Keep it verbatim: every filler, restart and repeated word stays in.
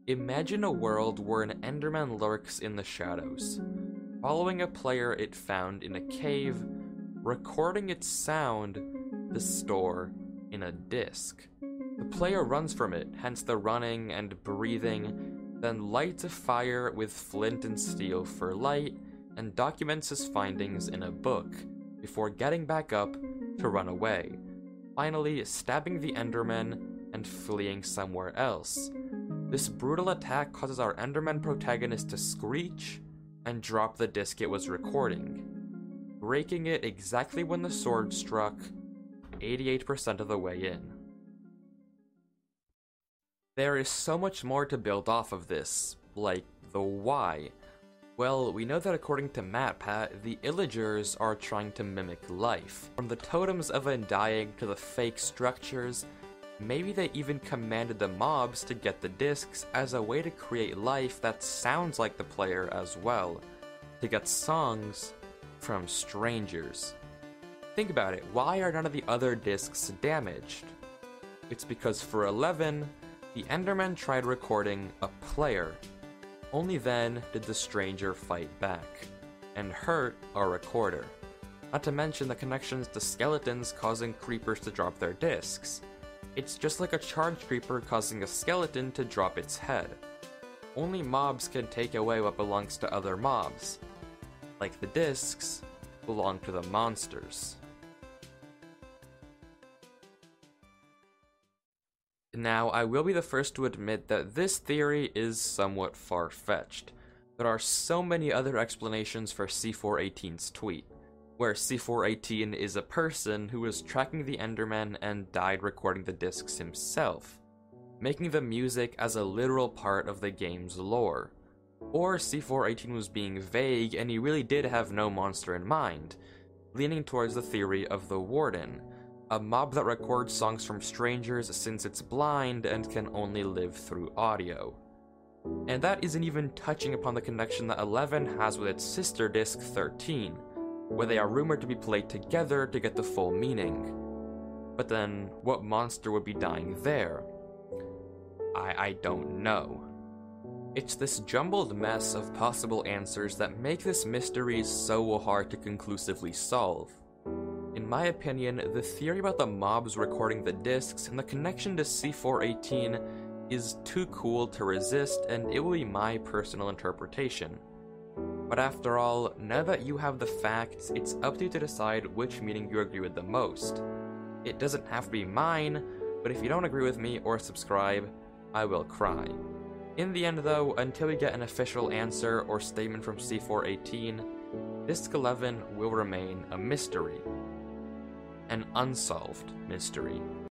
Imagine a world where an Enderman lurks in the shadows, following a player it found in a cave, recording its sound to store in a disc. The player runs from it, hence the running and breathing, then lights a fire with flint and steel for light, and documents his findings in a book, before getting back up to run away, finally stabbing the Enderman and fleeing somewhere else. This brutal attack causes our Enderman protagonist to screech and drop the disc it was recording, breaking it exactly when the sword struck, eighty-eight percent of the way in. There is so much more to build off of this, like the why. Well, we know that according to MatPat, the Illagers are trying to mimic life. From the totems of undying to the fake structures, maybe they even commanded the mobs to get the discs as a way to create life that sounds like the player as well, to get songs from strangers. Think about it, why are none of the other discs damaged? It's because for eleven, the Enderman tried recording a player. Only then did the stranger fight back, and hurt our recorder. Not to mention the connections to skeletons causing creepers to drop their discs. It's just like a charged creeper causing a skeleton to drop its head. Only mobs can take away what belongs to other mobs. Like the discs belong to the monsters. Now, I will be the first to admit that this theory is somewhat far-fetched. There are so many other explanations for C four eighteen's tweet, where C four eighteen is a person who was tracking the Enderman and died recording the discs himself, making the music as a literal part of the game's lore. Or C four eighteen was being vague and he really did have no monster in mind, leaning towards the theory of the Warden, a mob that records songs from strangers since it's blind and can only live through audio. And that isn't even touching upon the connection that eleven has with its sister disc thirteen, where they are rumored to be played together to get the full meaning. But then, what monster would be dying there? I, I don't know. It's this jumbled mess of possible answers that make this mystery so hard to conclusively solve. In my opinion, the theory about the mobs recording the discs and the connection to C four eighteen is too cool to resist, and it will be my personal interpretation. But after all, now that you have the facts, it's up to you to decide which meaning you agree with the most. It doesn't have to be mine, but if you don't agree with me or subscribe, I will cry. In the end though, until we get an official answer or statement from C four eighteen, Disc eleven will remain a mystery. An unsolved mystery.